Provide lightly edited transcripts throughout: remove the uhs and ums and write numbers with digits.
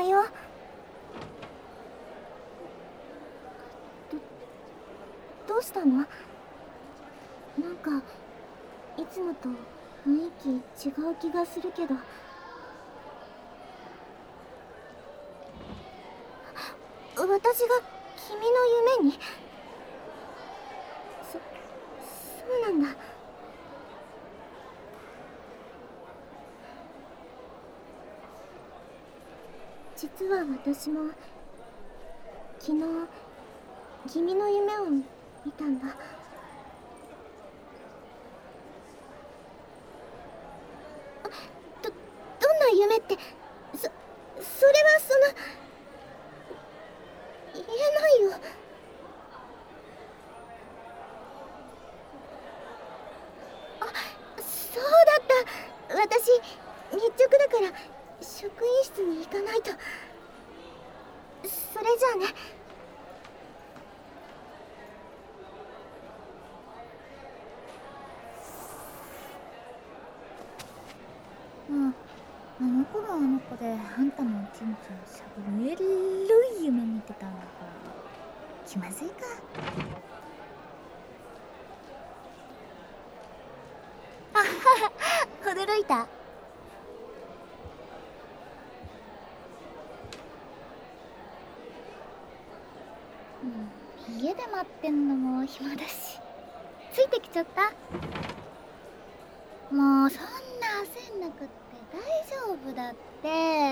よ。どうしたの？なんかいつもと雰囲気違う気がするけど。私が君の夢に？そうなんだ。実は私も昨日君の夢を見たんだ。どんな夢って、それは言えないよ。あ、そうだった。私日直だから職員室に行かないと。それじゃあね。 あの子もあの子であんたのおちんちんしゃぶるえるい夢見てたんだから気まずいか。あはは驚いた。家で待ってんのも暇だしついてきちゃった。もうそんな焦んなくって大丈夫だって。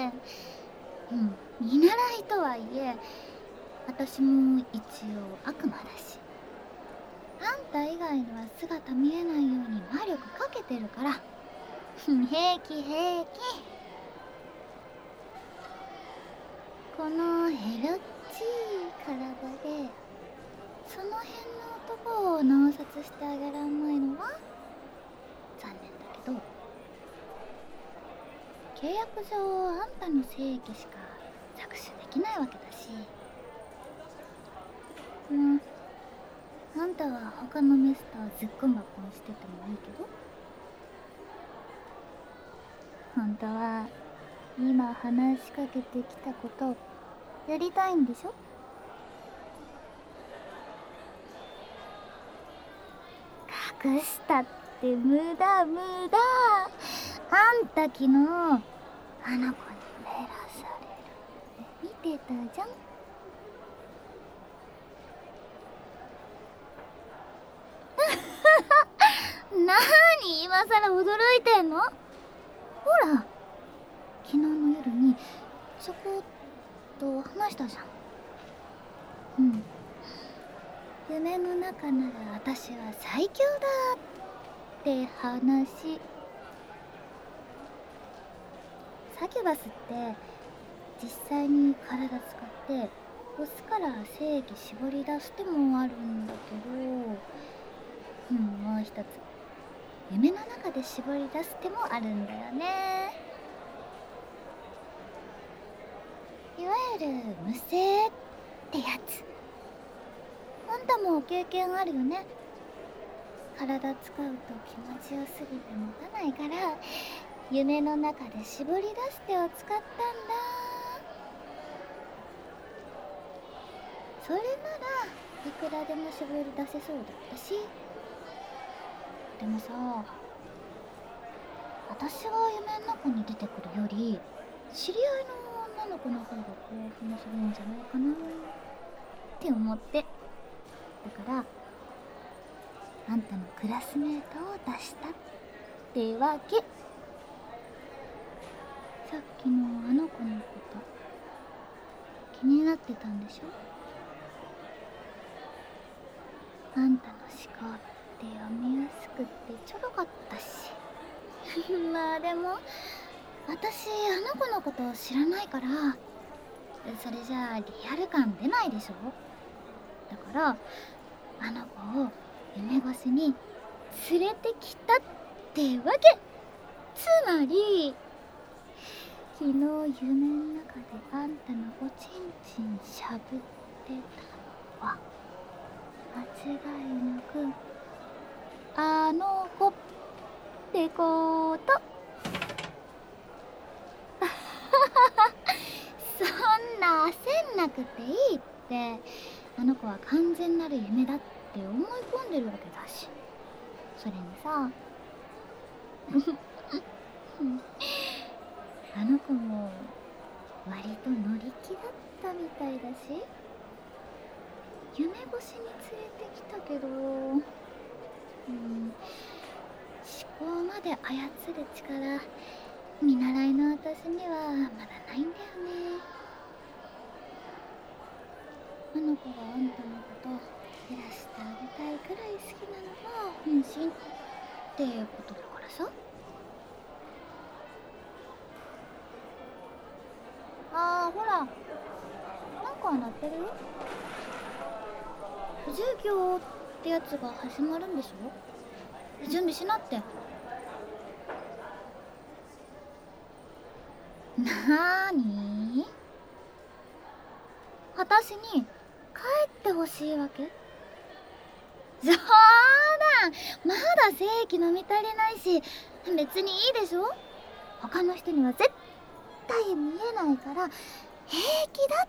見習いとはいえ私も一応悪魔だし、あんた以外には姿見えないように魔力かけてるから平気平気。このヘロっちい体でその辺の男を脳殺してあげらんないのは残念だけど、契約上あんたの精液しか搾取できないわけだし、あんたは他のメスとずっこんばっこんしててもいいけど、本当は今話しかけてきたことやりたいんでしょ？隠したって無駄無駄。あんた昨日あの子にメラされる見てたじゃん。なーに今さら驚いてんの？ほら昨日の夜にちょこっと話したじゃん。夢の中なら私は最強だって話。サキュバスって実際に体使ってオスから精液絞り出す手もあるんだけど、もう一つ夢の中で絞り出す手もあるんだよね。いわゆる無精ってやつ。あんたも経験あるよね。体使うと気持ちよすぎて持たないから夢の中で絞り出す手を使ったんだ。それならいくらでも絞り出せそうだったし。でもさ、私が夢の中に出てくるより知り合いの女の子の方が興奮するんじゃないかなって思って。だからあんたのクラスメートを出したってわけ。さっきのあの子のこと気になってたんでしょ？あんたの思考って読みやすくってちょろかったしまあでも私あの子のことを知らないからそれじゃあリアル感出ないでしょ。だからあの子を夢越しに連れてきたってわけ。つまり昨日夢の中であんたのおちんちんしゃぶってたのは間違いなくあの子ってこと。そうなくていいって、あの子は完全なる夢だって思い込んでるわけだし。それにさあの子も割と乗り気だったみたいだし、夢越しに連れてきたけど、思考まで操る力、見習いの私にはまだないんだよね。あの子があんたのこと減らしてあげたいくらい好きなのが本心ってことだからさ。ほら、なんか鳴ってるよ。授業ってやつが始まるんでしょ。準備しなって。なーに？私に帰ってほしいわけ？冗談！まだ正規飲み足りないし、別にいいでしょ。他の人には絶対見えないから平気だって。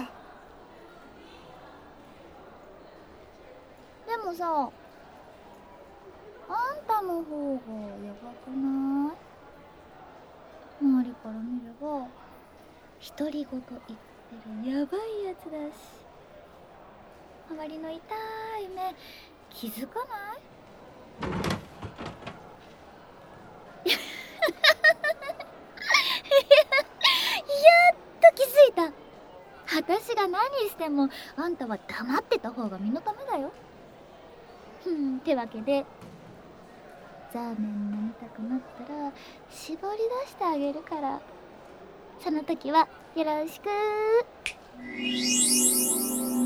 でもさ、あんたの方がやばくない？周りから見れば独り言言ってるやばいやつだし、周りの痛い目気づかない？やっと気づいた。私が何してもあんたは黙ってた方が身のためだよ。ってわけで、ザーメン飲みたくなったら絞り出してあげるから、その時はよろしく。